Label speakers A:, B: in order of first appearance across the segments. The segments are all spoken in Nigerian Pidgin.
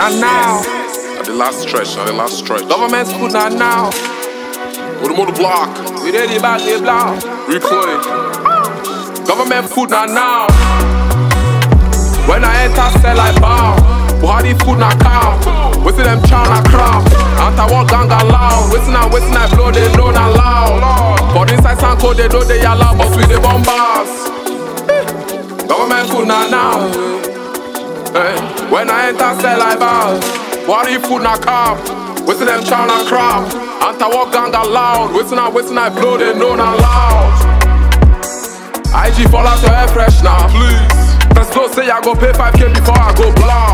A: not now.
B: At the last stretch,
A: Government food not now.
B: Motor block,
A: We ready back the block.
B: replay.
A: Government food not now. When I enter cell I bow. Buhari food not cow. Waiting them chow na crowd. Anti-war gang loud. Waiting I blow they know not loud. But inside Sanko they know they allow. But with the bombers. Government food not now. When I enter cell I bow. Buhari food not cow. Waiting them chow na crowd. Anti-war gang loud. Waiting I blow they know not loud. IG fall out your air fresh now, please. Press go say I go pay 5K before I go blow.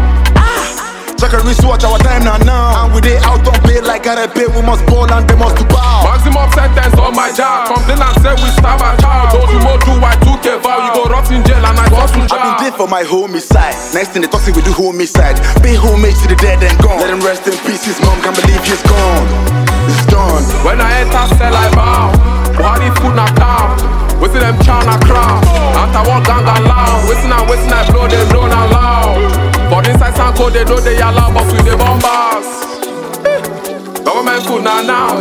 C: Check a wristwatch, our time now. And we dey out on pay like I pay. We must ball and they must to bow.
A: Maximum sentence on my job. Complain and say we stab a child. Told you more do I 2K vow. You go rot in jail and I go to jail.
C: I've been dead for my homicide. Next thing they talk, say we do homicide. Pay homage to the dead and gone. Let him rest in peace. His mom can't believe he's gone. It's done.
A: When I enter cell I bow. Buhari food na cow. Waiting them chow na crowd. Anti-war gang loud. Waiting I blow they know not loud. But inside Sanko they know they allow. But with the bombers. Government food not now.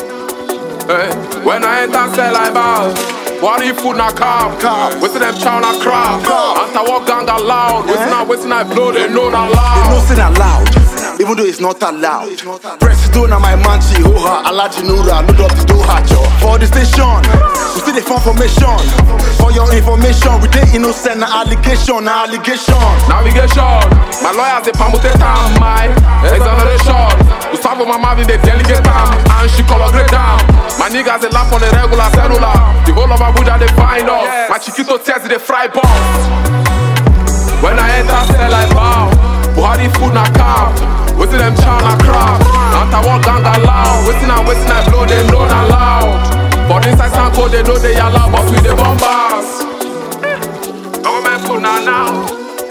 A: When I enter cell I bow. Buhari food na cow. Waiting them chow na crowd. Anti-war gang loud. Waiting I blow they know not
C: They
A: loud.
C: know say that loud, even though it's not allowed. Presido na my man, she ho-ha. Alaji Nura, load up the Doha, yo. For the station, we see the formation. For your information, we dey innocent, na allegation.
A: Navigation, my lawyers they permutate time, my exoneration. To serve my mouth they delegate time, and she colorate down. My niggas they laugh on the regular cellular. The whole of Abuja they find us. My chiquito tears they fry balls. When I enter cell I bow. Buhari food na cow. Waiting them chow na crowd. Anti-war gang loud. Waiting I blow they know not loud. But inside Sanko they know they allow. But with the bombers. Government food na now.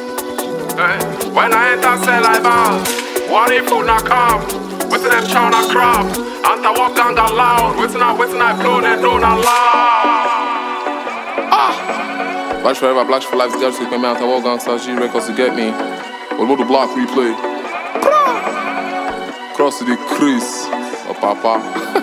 A: When I enter cell I bow. Buhari food na cow. Waiting them chow na crowd. Anti-war gang loud. Waiting I blow they know not loud. Black forever, black for life, the girls take me out. Anti-war gang start G records to get me. We'll the block replay. Cross to the crease. Oh, papa.